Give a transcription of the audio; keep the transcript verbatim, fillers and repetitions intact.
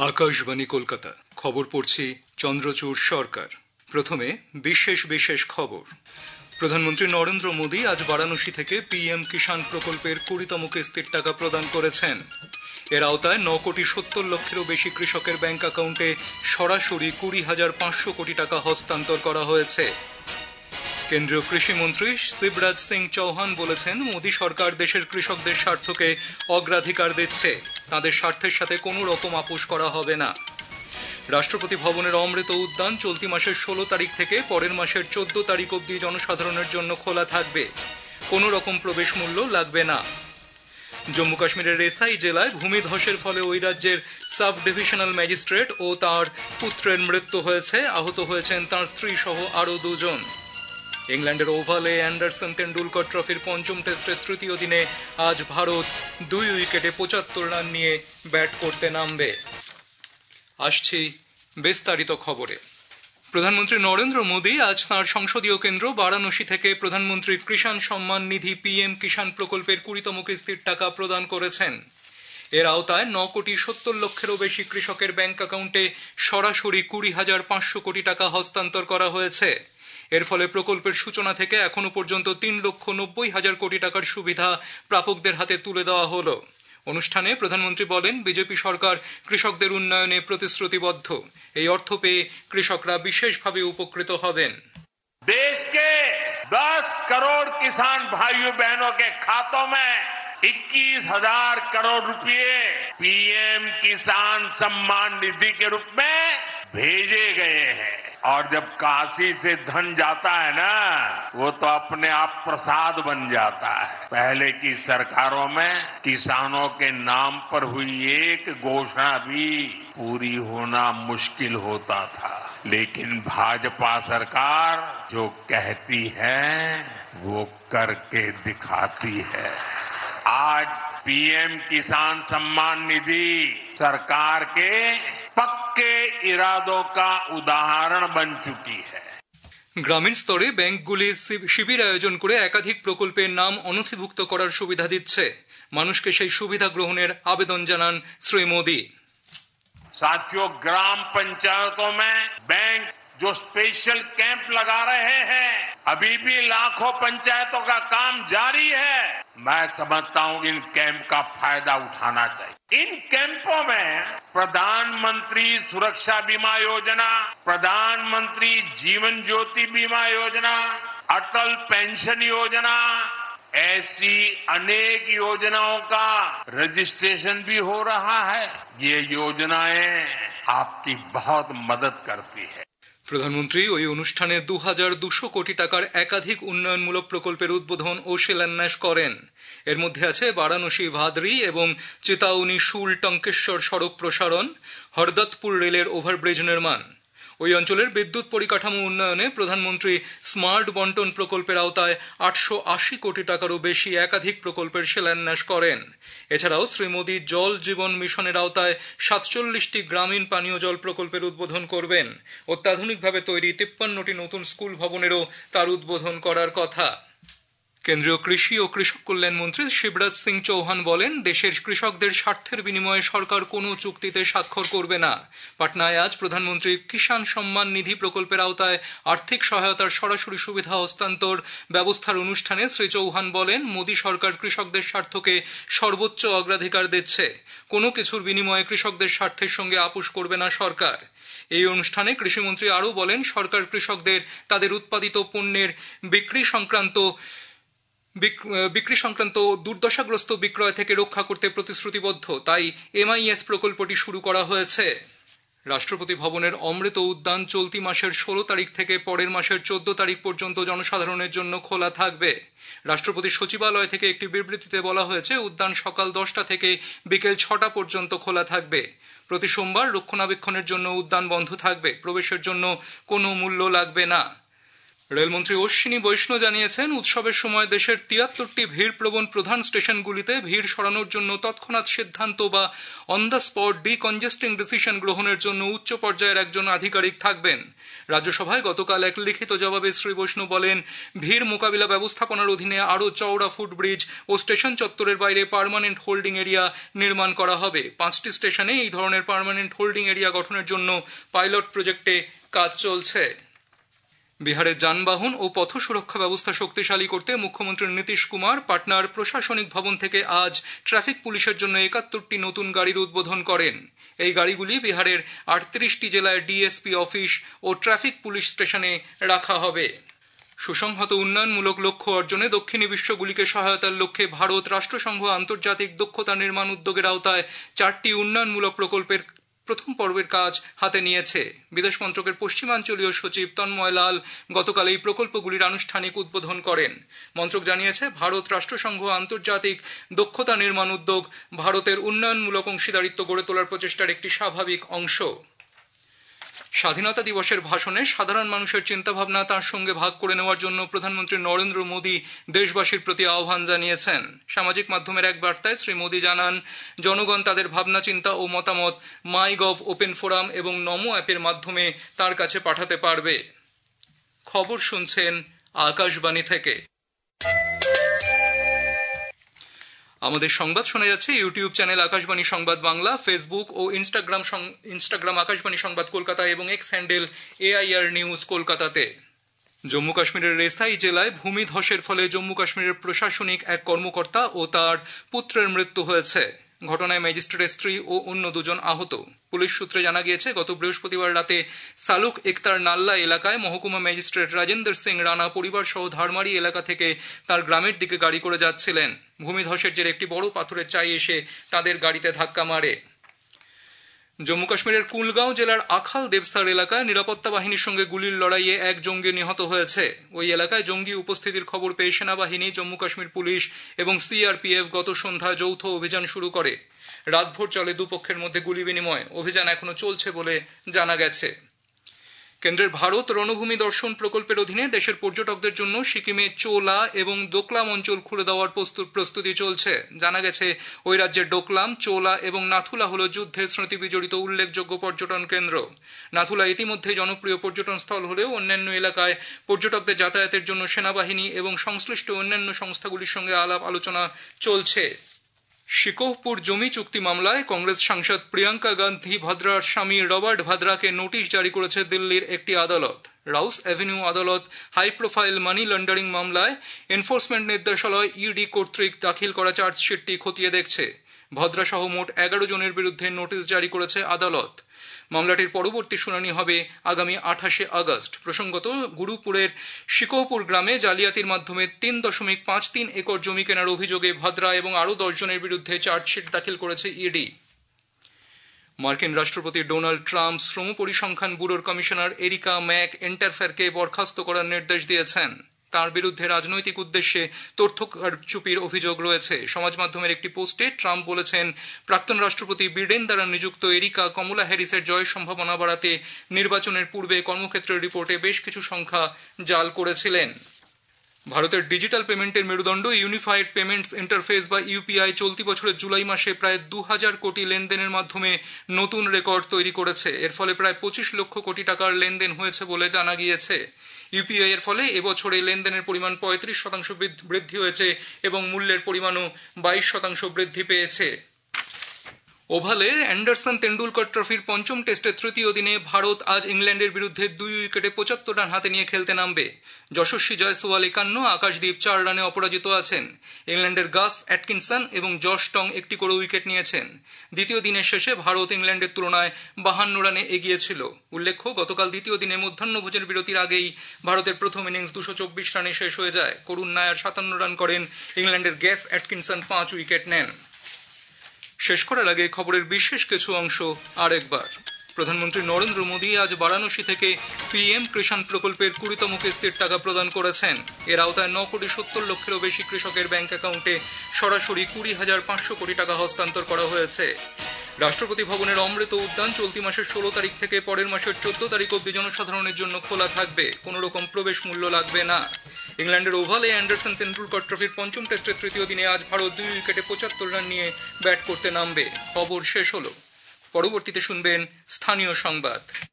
আকাশবাণী কলকাতা খবর পড়ছি চন্দ্রচূড় সরকার। প্রথমে বিশেষ বিশেষ খবর। প্রধানমন্ত্রী নরেন্দ্র মোদী আজ বারাণসী থেকে পিএম কিষাণ প্রকল্পের কুড়িতম কিস্তির টাকা প্রদান করেছেন। এর আওতায় ন কোটি সত্তর লক্ষেরও বেশি কৃষকের ব্যাংক অ্যাকাউন্টে সরাসরি কুড়ি হাজার পাঁচশো কোটি টাকা হস্তান্তর করা হয়েছে। কেন্দ্রীয় কৃষিমন্ত্রী শিবরাজ সিং চৌহান বলেছেন, মোদী সরকার দেশের কৃষকদের স্বার্থকে অগ্রাধিকার দিচ্ছে, তাদের স্বার্থের সাথে কোনো রকম আপোষ করা হবে না। রাষ্ট্রপতি ভবনের অমৃত উদ্যান চলতি মাসের ষোলো তারিখ থেকে পরের মাসের চোদ্দ তারিখ অবধি জনসাধারণের জন্য খোলা থাকবে, কোনো রকম প্রবেশ মূল্য লাগবে না। জম্মু কাশ্মীরের রেসাই জেলায় ভূমিধসের ফলে ওই রাজ্যের সাব ডিভিশনাল ম্যাজিস্ট্রেট ও তার পুত্রের মৃত্যু হয়েছে, আহত হয়েছেন তার স্ত্রী সহ আরও দুজন। ইংল্যান্ডের ওভালে অ্যান্ডারসন তেন্ডুলকর ট্রফির পঞ্চম টেস্টের তৃতীয় দিনে আজ ভারত দুই উইকেটে পঁচাত্তর রান নিয়ে ব্যাট করতে নামবে। আসছি বিস্তারিত খবরে। প্রধানমন্ত্রী নরেন্দ্র মোদী আজ তাঁর সংসদীয় কেন্দ্র বারাণসী থেকে প্রধানমন্ত্রী কিষাণ সম্মান নিধি পিএম কিষাণ প্রকল্পের কুড়িতম কিস্তির টাকা প্রদান করেছেন। এর আওতায় ন কোটি সত্তর লক্ষেরও বেশি কৃষকের ব্যাংক অ্যাকাউন্টে সরাসরি কুড়ি হাজার পাঁচশো কোটি টাকা হস্তান্তর করা হয়েছে। এর ফলে প্রকল্পের সূচনা থেকে এখনো পর্যন্ত তিন লক্ষ নব্বই হাজার কোটি টাকার সুবিধা প্রাপকদের হাতে তুলে দেওয়া হলো। অনুষ্ঠানে প্রধানমন্ত্রী বলেন, বিজেপি সরকার কৃষকদের উন্নয়নে প্রতিশ্রুতিবদ্ধ। এই অর্থ পেয়ে কৃষকরা বিশেষভাবে উপকৃত হবেন। देश के दस करोड़ किसान भाइयों बहनों के खातों में इक्कीस हजार करोड़ रुपए पीएम किसान सम्मान निधि के रूप में भेजे गए हैं। और जब काशी से धन जाता है ना, वो तो अपने आप प्रसाद बन जाता है। पहले की सरकारों में किसानों के नाम पर हुई एक घोषणा भी पूरी होना मुश्किल होता था, लेकिन भाजपा सरकार जो कहती है वो करके दिखाती है। आज पीएम किसान सम्मान निधि सरकार के पक्के इरादों का उदाहरण बन चुकी है। গ্রামীণ স্তরে ব্যাংকগুলি শিবির আয়োজন করে একাধিক প্রকল্পের নাম অনথিভুক্ত করার সুবিধা দিচ্ছে। মানুষকে সেই সুবিধা গ্রহণের আবেদন জানান শ্রী মোদী। साथियों, ग्राम पंचायतों में बैंक जो स्पेशल कैंप लगा रहे हैं, अभी भी लाखों पंचायतों का काम जारी है। मैं समझता हूं इन कैंप का फायदा उठाना चाहिए। इन कैंपों में प्रधानमंत्री सुरक्षा बीमा योजना, प्रधानमंत्री जीवन ज्योति बीमा योजना, अटल पेंशन योजना, ऐसी अनेक योजनाओं का रजिस्ट्रेशन भी हो रहा है। ये योजनाएं आपकी बहुत मदद करती है। প্রধানমন্ত্রী ওই অনুষ্ঠানে দু হাজার দুশো কোটি টাকার একাধিক উন্নয়নমূলক প্রকল্পের উদ্বোধন ও শিলান্যাস করেন। এর মধ্যে আছে বারাণসী ভাদরি এবং চিতাউনি শুল টঙ্কেশ্বর সড়ক প্রসারণ, হরদত্তপুর রেলের ওভারব্রিজ নির্মাণ। ওই অঞ্চলের বিদ্যুৎ পরিকাঠামো উন্নয়নে প্রধানমন্ত্রী স্মার্ট বন্টন প্রকল্পের আওতায় আটশো আশি কোটি টাকারও বেশি একাধিক প্রকল্পের শিলান্যাস করেন। এছাড়াও শ্রী মোদী জল জীবন মিশনের আওতায় সাতচল্লিশটি গ্রামীণ পানীয় জল প্রকল্পের উদ্বোধন করবেন। অত্যাধুনিকভাবে তৈরি তিপ্পান্নটি নতুন স্কুল ভবনেরও তার উদ্বোধন করার কথা। কেন্দ্রীয় কৃষি ও কৃষক কল্যাণ মন্ত্রী শিবরাজ সিং চৌহান বলেন, দেশের কৃষকদের স্বার্থের বিনিময়ে সরকার কোনো চুক্তিতে স্বাক্ষর করবে না। পাটনায় আজ প্রধানমন্ত্রী কিষাণ সম্মান নিধি প্রকল্পের আওতায় আর্থিক সহায়তার সরাসরি সুবিধা হস্তান্তর ব্যবস্থার অনুষ্ঠানে শ্রী চৌহান বলেন, মোদী সরকার কৃষকদের স্বার্থকে সর্বোচ্চ অগ্রাধিকার দিচ্ছে, কোনো কিছুর বিনিময়ে কৃষকদের স্বার্থের সঙ্গে আপোষ করবে না সরকার। এই অনুষ্ঠানে কৃষিমন্ত্রী আরও বলেন, সরকার কৃষকদের তাদের উৎপাদিত পণ্যের বিক্রি সংক্রান্ত বিক্রি সংক্রান্ত দুর্দশাগ্রস্ত বিক্রয় থেকে রক্ষা করতে প্রতিশ্রুতিবদ্ধ, তাই এমআইএস প্রকল্পটি শুরু করা হয়েছে। রাষ্ট্রপতি ভবনের অমৃত উদ্যান চলতি মাসের ষোলো তারিখ থেকে পরের মাসের চোদ্দ তারিখ পর্যন্ত জনসাধারণের জন্য খোলা থাকবে। রাষ্ট্রপতির সচিবালয় থেকে একটি বিবৃতিতে বলা হয়েছে, উদ্যান সকাল দশটা থেকে বিকেল ছটা পর্যন্ত খোলা থাকবে। প্রতি সোমবার রক্ষণাবেক্ষণের জন্য উদ্যান বন্ধ থাকবে। প্রবেশের জন্য কোনো মূল্য লাগবে না। রেলমন্ত্রী অশ্বিনী বৈষ্ণব জানিয়েছেন, উৎসবের সময় দেশের তিয়াত্তরটি ভিড়প্রবণ প্রধান স্টেশনগুলিতে ভিড় সরানোর জন্য তৎক্ষণাৎ সিদ্ধান্ত বা on the spot decongesting decision গ্রহণের জন্য উচ্চ পর্যায়ের একজন আধিকারিক থাকবেন। রাজ্যসভায় গতকাল এক লিখিত জবাবে শ্রী বৈষ্ণব বলেন, ভিড় মোকাবিলা ব্যবস্থাপনার অধীনে আরও চওড়া ফুটব্রিজ ও স্টেশন চত্বরের বাইরে পার্মানেন্ট হোল্ডিং এরিয়া নির্মাণ করা হবে। পাঁচটি স্টেশনে এই ধরনের পার্মানেন্ট হোল্ডিং এরিয়া গঠনের জন্য পাইলট প্রজেক্টে কাজ চলছে। বিহারের যানবাহন ও পথ সুরক্ষা ব্যবস্থা শক্তিশালী করতে মুখ্যমন্ত্রী নীতিশ কুমার পাটনার প্রশাসনিক ভবন থেকে আজ ট্রাফিক পুলিশের জন্য একাত্তরটি নতুন গাড়ির উদ্বোধন করেন। এই গাড়িগুলি বিহারের আটত্রিশটি জেলায় ডিএসপি অফিস ও ট্রাফিক পুলিশ স্টেশনে রাখা হবে। সুসংহত উন্নয়নমূলক লক্ষ্য অর্জনে দক্ষিণী বিশ্বগুলিকে সহায়তার লক্ষ্যে ভারত রাষ্ট্রসংঘ আন্তর্জাতিক দক্ষতা নির্মাণ উদ্যোগের আওতায় চারটি উন্নয়নমূলক প্রকল্পের প্রথম পর্বের কাজ হাতে নিয়েছে। বিদেশ মন্ত্রকের পশ্চিমাঞ্চলীয় সচিব তন্ময় লাল গতকাল এই প্রকল্পগুলির আনুষ্ঠানিক উদ্বোধন করেন। মন্ত্রক জানিয়েছে, ভারত রাষ্ট্রসংঘ আন্তর্জাতিক দক্ষতা নির্মাণ উদ্যোগ ভারতের উন্নয়নমূলক অংশীদারিত্ব গড়ে তোলার প্রচেষ্টার একটি স্বাভাবিক অংশ। স্বাধীনতা দিবসের ভাষণে সাধারণ মানুষের চিন্তাভাবনা তার সঙ্গে ভাগ করে নেওয়ার জন্য প্রধানমন্ত্রী নরেন্দ্র মোদী দেশবাসীর প্রতি আহ্বান জানিয়েছেন। সামাজিক মাধ্যমের এক বার্তায় শ্রী মোদী জানান, জনগণ তাদের ভাবনা চিন্তা ও মতামত মাই গভ ওপেন ফোরাম এবং নমো অ্যাপের মাধ্যমে তার কাছে পাঠাতে পারবে। খবর শুনছেন আকাশবাণী থেকে। আমাদের সংবাদ শোনা যাচ্ছে ইউটিউব চ্যানেল আকাশবাণী সংবাদ বাংলা, ফেসবুক ও ইনস্টাগ্রাম ইনস্টাগ্রাম আকাশবাণী সংবাদ কলকাতা এবং এক্স হ্যান্ডেল এআইআর নিউজ কলকাতাতে। জম্মু কাশ্মীরের রেসাই জেলায় ভূমি ধসের ফলে জম্মু কাশ্মীরের প্রশাসনিক এক কর্মকর্তা ও তার পুত্রের মৃত্যু হয়েছে। ঘটনায় ম্যাজিস্ট্রেটের স্ত্রী ও অন্য দুজন আহত। পুলিশ সূত্রে জানা গিয়েছে, গত বৃহস্পতিবার রাতে সালুক একতার নাল্লা এলাকায় মহকুমা ম্যাজিস্ট্রেট রাজেন্দর সিং রানা পরিবার সহ ধারমারি এলাকা থেকে তার গ্রামের দিকে গাড়ি করে যাচ্ছিলেন। ভূমিধসের জেরে একটি বড় পাথরের চাই এসে তাদের গাড়িতে ধাক্কা মারে। জম্মু কাশ্মীরের কুলগাঁও জেলার আখাল দেবসার এলাকায় নিরাপত্তা বাহিনীর সঙ্গে গুলির লড়াইয়ে এক জঙ্গি নিহত হয়েছে। ওই এলাকায় জঙ্গি উপস্থিতির খবর পেয়ে সেনাবাহিনী, জম্মু কাশ্মীর পুলিশ এবং সিআরপিএফ গত সন্ধ্যায় যৌথ অভিযান শুরু করে। রাতভর চলে দুপক্ষের মধ্যে গুলি বিনিময়। অভিযান এখনো চলছে বলে জানা গেছে। কেন্দ্রের ভারত রণভূমি দর্শন প্রকল্পের অধীনে দেশের পর্যটকদের জন্য সিকিমে চোলা এবং ডোকলাম অঞ্চল খুলে দেওয়ার প্রস্তুতি চলছে। জানা গেছে, ওই রাজ্যের ডোকলাম, চোলা এবং নাথুলা হল যুদ্ধের স্মৃতি বিজড়িত উল্লেখযোগ্য পর্যটন কেন্দ্র। নাথুলা ইতিমধ্যেই জনপ্রিয় পর্যটন স্থল হলেও অন্যান্য এলাকায় পর্যটকদের যাতায়াতের জন্য সেনাবাহিনী এবং সংশ্লিষ্ট অন্যান্য সংস্থাগুলির সঙ্গে আলাপ আলোচনা চলছে। শিকোহপুর জমি চুক্তি মামলায় কংগ্রেস সাংসদ প্রিয়াঙ্কা গান্ধী ভাদ্রার স্বামী রবার্ট ভাদ্রাকে নোটিশ জারি করেছে দিল্লির একটি আদালত। রাউস অ্যাভিনিউ আদালত হাই প্রোফাইল মানি লন্ডারিং মামলায় এনফোর্সমেন্ট নির্দেশালয় ইডি কর্তৃক দাখিল করা চার্জশিটটি খতিয়ে দেখছে। ভদ্রা সহ মোট এগারো জনের বিরুদ্ধে নোটিশ জারি করেছে আদালত। মামলাটির পরবর্তী শুনানি হবে আগামী আঠাশে আগস্ট। প্রসঙ্গত, গুরুপুরের শিকোহপুর গ্রামে জালিয়াতির মাধ্যমে তিন দশমিক পাঁচ তিন একর জমি কেনার অভিযোগে ভাদ্রা এবং আরও দশ জনের বিরুদ্ধে চার্জশিট দাখিল করেছে ইডি। মার্কিন রাষ্ট্রপতি ডোনাল্ড ট্রাম্প শ্রম পরিসংখ্যান ব্যুরোর কমিশনার এরিকা ম্যাক এন্টারফেরকে বরখাস্ত করার নির্দেশ দিয়েছেন। তার বিরুদ্ধে রাজনৈতিক উদ্দেশ্যে তথ্য কারচুপির অভিযোগ রয়েছে। সমাজ মাধ্যমের একটি পোস্টে ট্রাম্প বলেছেন, প্রাক্তন রাষ্ট্রপতি বিডেন দ্বারা নিযুক্ত এরিকা কমলা হ্যারিসের জয়ের সম্ভাবনা বাড়াতে নির্বাচনের পূর্বে কর্মক্ষেত্রের রিপোর্টে বেশ কিছু সংখ্যা জাল করেছিলেন। ভারতের ডিজিটাল পেমেন্টের মেরুদণ্ড ইউনিফাইড পেমেন্টস ইন্টারফেস বা ইউপিআই চলতি বছরের জুলাই মাসে প্রায় দু হাজার কোটি লেনদেনের মাধ্যমে নতুন রেকর্ড তৈরি করেছে। এর ফলে প্রায় পঁচিশ লক্ষ কোটি টাকার লেনদেন হয়েছে বলে জানা গিয়েছে। ইউপিআই এর ফলে এবছরে লেনদেনের পরিমাণ পঁয়ত্রিশ শতাংশ বৃদ্ধি হয়েছে এবং মূল্যের পরিমাণও বাইশ শতাংশ বৃদ্ধি পেয়েছে। ওভালে অ্যান্ডারসন তেন্ডুলকর ট্রফির পঞ্চম টেস্টের তৃতীয় দিনে ভারত আজ ইংল্যান্ডের বিরুদ্ধে দুই উইকেটে পঁচাত্তর রান হাতে নিয়ে খেলতে নামবে। যশস্বী জয়সওয়াল একান্ন, আকাশদীপ চার রানে অপরাজিত আছেন। ইংল্যান্ডের গাস অ্যাটকিনসন এবং জশ টং একটি করে উইকেট নিয়েছেন। দ্বিতীয় দিনের শেষে ভারত ইংল্যান্ডের তুলনায় বাহান্ন রানে এগিয়ে ছিল। উল্লেখ্য, গতকাল দ্বিতীয় দিনে মধ্যাহ্নভোজের বিরতির আগেই ভারতের প্রথম ইনিংস দুশো চব্বিশ রানে শেষ হয়ে যায়। করুণ নায়ার সাতান্ন রান করেন, ইংল্যান্ডের গ্যাস অ্যাটকিনসন পাঁচ উইকেট নেন। শেষ করার আগে খবরের বিশেষ কিছু অংশ আরেকবার। প্রধানমন্ত্রী নরেন্দ্র মোদী আজ বারাণসী থেকে পিএম কিষাণ প্রকল্পের কুড়িতম কিস্তির টাকা প্রদান করেছেন। এর আওতায় ন কোটি সত্তর লক্ষেরও বেশি কৃষকের ব্যাংক অ্যাকাউন্টে সরাসরি কুড়ি হাজার পাঁচশো কোটি টাকা হস্তান্তর করা হয়েছে। রাষ্ট্রপতি ভবনের অমৃত উদ্যান চলতি মাসের ষোলো তারিখ থেকে পরের মাসের চোদ্দ তারিখ অব্দি জনসাধারণের জন্য খোলা থাকবে, কোনো রকম প্রবেশ মূল্য লাগবে না। ইংল্যান্ডের ওভালে অ্যান্ডারসন তেন্ডুলকর ট্রফির পঞ্চম টেস্টের তৃতীয় দিনে আজ ভারত দুই উইকেটে পঁচাত্তর রান নিয়ে ব্যাট করতে নামবে। খবর শেষ হলো। পরবর্তীতে শুনবেন স্থানীয় সংবাদ।